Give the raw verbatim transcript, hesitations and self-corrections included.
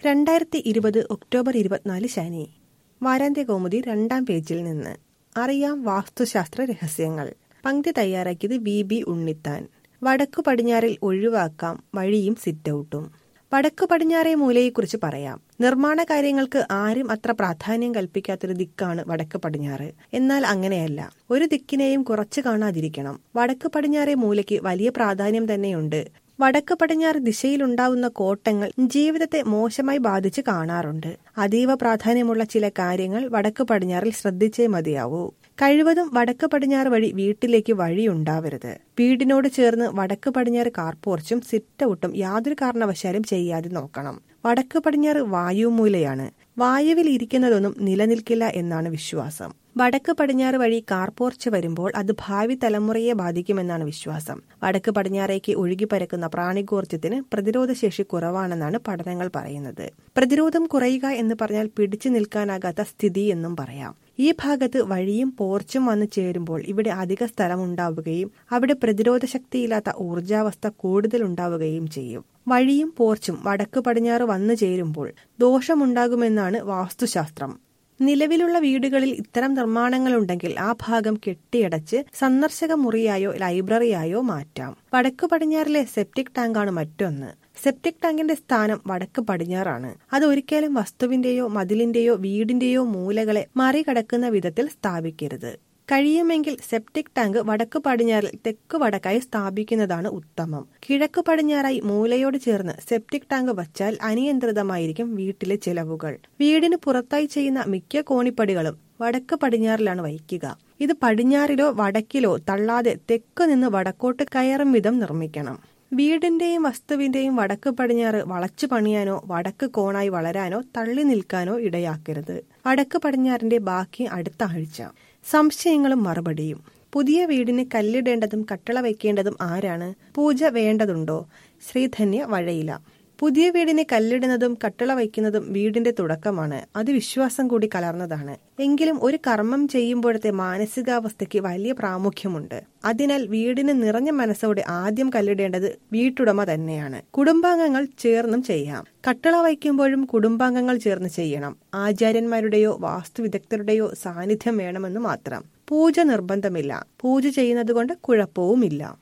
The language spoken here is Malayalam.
രണ്ടായിരത്തി ഇരുപത് ഒക്ടോബർ ഇരുപത്തിനാല് ശനി. വാരാന്ത്യകൗമുദി രണ്ടാം പേജിൽ നിന്ന്. അറിയാം വാസ്തുശാസ്ത്ര രഹസ്യങ്ങൾ. പങ്ക്തി തയ്യാറാക്കിയത് വി ബി ഉണ്ണിത്താൻ. വടക്കു പടിഞ്ഞാറിൽ ഒഴിവാക്കാം വഴിയും സിറ്റൌട്ടും. വടക്കു പടിഞ്ഞാറേ മൂലയെക്കുറിച്ച് പറയാം. നിർമ്മാണ കാര്യങ്ങൾക്ക് ആരും അത്ര പ്രാധാന്യം കൽപ്പിക്കാത്തൊരു ദിക്കാണ് വടക്ക് പടിഞ്ഞാറ്. എന്നാൽ അങ്ങനെയല്ല. ഒരു ദിക്കിനെയും കുറച്ചു കാണാതിരിക്കണം. വടക്ക് പടിഞ്ഞാറേ മൂലയ്ക്ക് വലിയ പ്രാധാന്യം തന്നെയുണ്ട്. വടക്ക് പടിഞ്ഞാറ് ദിശയിലുണ്ടാവുന്ന കോട്ടങ്ങൾ ജീവിതത്തെ മോശമായി ബാധിച്ച് കാണാറുണ്ട്. അതീവ പ്രാധാന്യമുള്ള ചില കാര്യങ്ങൾ വടക്ക് പടിഞ്ഞാറിൽ ശ്രദ്ധിച്ചേ മതിയാവൂ. കഴിവതും വടക്ക് പടിഞ്ഞാറ് വഴി വീട്ടിലേക്ക് വഴിയുണ്ടാവരുത്. വീടിനോട് ചേർന്ന് വടക്ക് പടിഞ്ഞാറ് കാർപോർച്ചും സിറ്റൌട്ടും യാതൊരു കാരണവശാലും ചെയ്യാതെ നോക്കണം. വടക്ക് പടിഞ്ഞാറ് വായുമൂലയാണ്. വായുവിൽ ഇരിക്കുന്നതൊന്നും നിലനിൽക്കില്ല എന്നാണ് വിശ്വാസം. വടക്ക് പടിഞ്ഞാറ് വഴി കാർപോർച്ച് വരുമ്പോൾ അത് ഭാവി തലമുറയെ ബാധിക്കുമെന്നാണ് വിശ്വാസം. വടക്ക് പടിഞ്ഞാറേക്ക് ഒഴുകിപ്പരക്കുന്ന പ്രാണികോർജ്ജത്തിന് പ്രതിരോധശേഷി കുറവാണെന്നാണ് പഠനങ്ങൾ പറയുന്നത്. പ്രതിരോധം കുറയുക എന്ന് പറഞ്ഞാൽ പിടിച്ചു നിൽക്കാനാകാത്ത സ്ഥിതി എന്നും പറയാം. ഈ ഭാഗത്ത് വഴിയും പോർച്ചും വന്നു ചേരുമ്പോൾ ഇവിടെ അധിക സ്ഥലം ഉണ്ടാവുകയും അവിടെ പ്രതിരോധ ശക്തിയില്ലാത്ത ഊർജാവസ്ഥ കൂടുതൽ ഉണ്ടാവുകയും ചെയ്യും. വഴിയും പോർച്ചും വടക്ക് പടിഞ്ഞാറ് വന്നു ചേരുമ്പോൾ ദോഷമുണ്ടാകുമെന്നാണ് വാസ്തുശാസ്ത്രം. നിലവിലുള്ള വീടുകളിൽ ഇത്തരം നിർമ്മാണങ്ങളുണ്ടെങ്കിൽ ആ ഭാഗം കെട്ടിയടച്ച് സന്ദർശക മുറിയായോ ലൈബ്രറിയായോ മാറ്റാം. വടക്ക് പടിഞ്ഞാറിലെ സെപ്റ്റിക് ടാങ്കാണ് മറ്റൊന്ന്. സെപ്റ്റിക് ടാങ്കിന്റെ സ്ഥാനം വടക്ക് പടിഞ്ഞാറാണ്. അത് ഒരിക്കലും വസ്തുവിന്റെയോ മതിലിന്റെയോ വീടിന്റെയോ മൂലകളെ മറികടക്കുന്ന വിധത്തിൽ സ്ഥാപിക്കരുത്. കഴിയുമെങ്കിൽ സെപ്റ്റിക് ടാങ്ക് വടക്ക് പടിഞ്ഞാറിൽ തെക്ക് വടക്കായി സ്ഥാപിക്കുന്നതാണ് ഉത്തമം. കിഴക്ക് പടിഞ്ഞാറായി മൂലയോട് ചേർന്ന് സെപ്റ്റിക് ടാങ്ക് വച്ചാൽ അനിയന്ത്രിതമായിരിക്കും വീട്ടിലെ ചെലവുകൾ. വീടിന് പുറത്തായി ചെയ്യുന്ന മിക്ക കോണിപ്പടികളും വടക്ക് പടിഞ്ഞാറിലാണ് വയ്ക്കുക. ഇത് പടിഞ്ഞാറിലോ വടക്കിലോ തള്ളാതെ തെക്ക് നിന്ന് വടക്കോട്ട് കയറും വിധം നിർമ്മിക്കണം. വീടിന്റെയും വസ്തുവിന്റെയും വടക്ക് പടിഞ്ഞാറ് വളച്ചു പണിയാനോ വടക്ക് കോണായി വളരാനോ തള്ളി നിൽക്കാനോ ഇടയാക്കരുത്. വടക്ക് പടിഞ്ഞാറിന്റെ ബാക്കി അടുത്ത ആഴ്ച. സംശയങ്ങളും മറുപടിയും. പുതിയ വീടിന് കല്ലിടേണ്ടതും കട്ടള വയ്ക്കേണ്ടതും ആരാണ്? പൂജ വേണ്ടതുണ്ടോ? ശ്രീധന്യ വഴയില. പുതിയ വീടിന് കല്ലിടുന്നതും കട്ടള വയ്ക്കുന്നതും വീടിന്റെ തുടക്കമാണ്. അത് വിശ്വാസം കൂടി കലർന്നതാണ്. എങ്കിലും ഒരു കർമ്മം ചെയ്യുമ്പോഴത്തെ മാനസികാവസ്ഥയ്ക്ക് വലിയ പ്രാമുഖ്യമുണ്ട്. അതിനാൽ വീടിന് നിറഞ്ഞ മനസ്സോടെ ആദ്യം കല്ലിടേണ്ടത് വീട്ടുടമ തന്നെയാണ്. കുടുംബാംഗങ്ങൾ ചേർന്നും ചെയ്യാം. കട്ടള വയ്ക്കുമ്പോഴും കുടുംബാംഗങ്ങൾ ചേർന്ന് ചെയ്യണം. ആചാര്യന്മാരുടെയോ വാസ്തുവിദഗ്ധരുടെയോ സാന്നിധ്യം വേണമെന്ന് മാത്രം. പൂജ നിർബന്ധമില്ല. പൂജ ചെയ്യുന്നത് കൊണ്ട് കുഴപ്പവുമില്ല.